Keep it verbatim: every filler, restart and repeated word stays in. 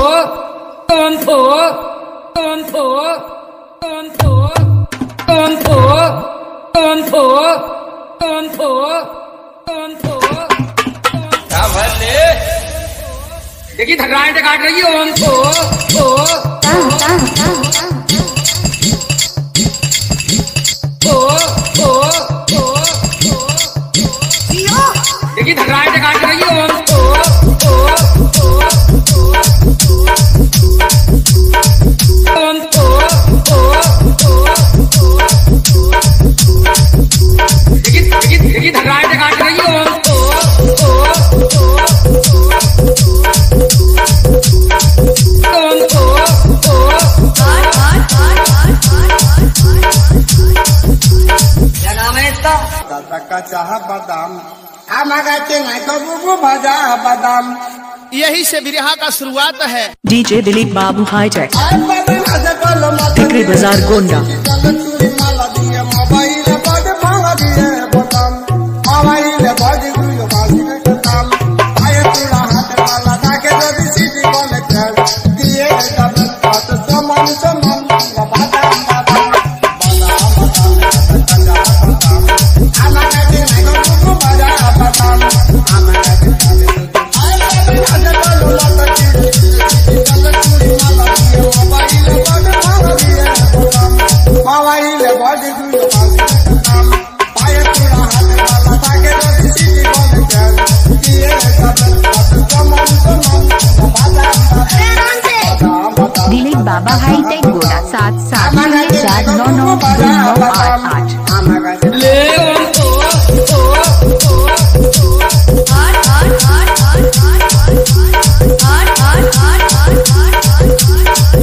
ओम फो ओम फो ओम फो ओम फो ओम फो ओम फो ओम फो क्या भले देखिए थकराएं काट रही है ओम फो फो देखिए थकराएं काट रही है ओम फो ओम फो देखिए देखिए देखिए थकराएं काट रही है ओम फो ओम फो क्या नाम है इसका? दादा का चाह बादाम आमागाचे नहीं तो बुबू भजा बादाम। यही से बिरहा का शुरुआत है। डीजे दिलीप बाबू हाईटेक टिकरी बाजार गोंडा। दिलीप बाबा हाईटेक गोड़ा सात सात।